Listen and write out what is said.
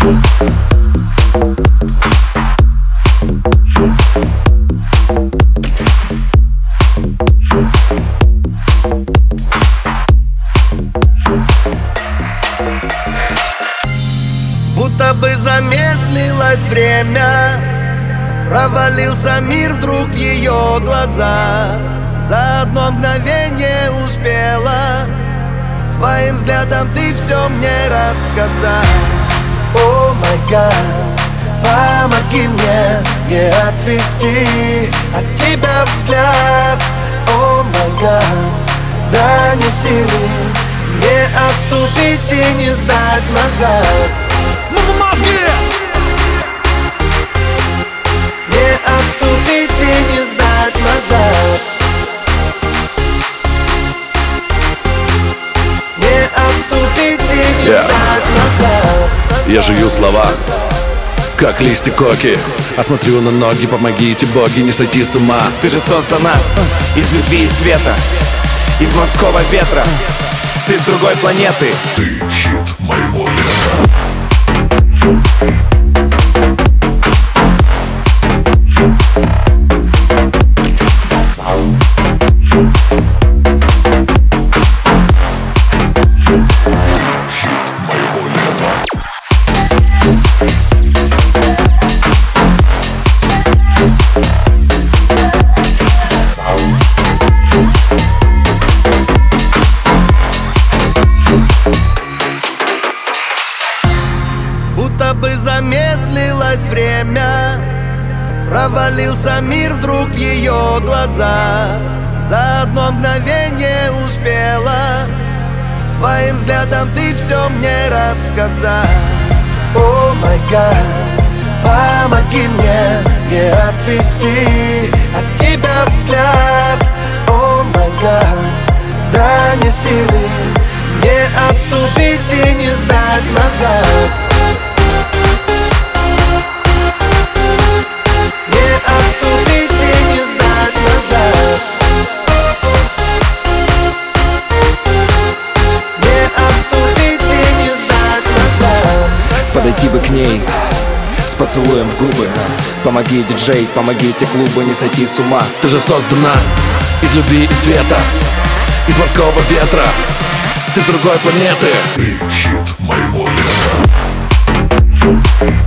Будто бы замедлилось время, провалился мир вдруг в ее глаза. За одно мгновение успела своим взглядом ты все мне рассказать. О май гад, помоги мне не отвести от тебя взгляд. О май гад, дай мне силы не отступить и не сдать назад. Мозги! Не отступить и не сдать назад. Не отступить и не сдать назад. Я жую слова, как листья коки, а смотрю на ноги, помогите, боги, не сойти с ума. Ты же создана из любви и света, из морского ветра. Ты с другой планеты. Ты щит моего мира. Будто бы замедлилось время, провалился мир вдруг в ее глаза. За одно мгновение успела своим взглядом ты все мне рассказать. О май гад, помоги мне не отвести от тебя взгляд. О май гад, дай мне силы не отступить и не сдать назад. Подойти бы к ней с поцелуем в губы. Помоги, диджей, помогите клубу не сойти с ума. Ты же создана из любви и света, из морского ветра. Ты с другой планеты. Ты щит моего мира.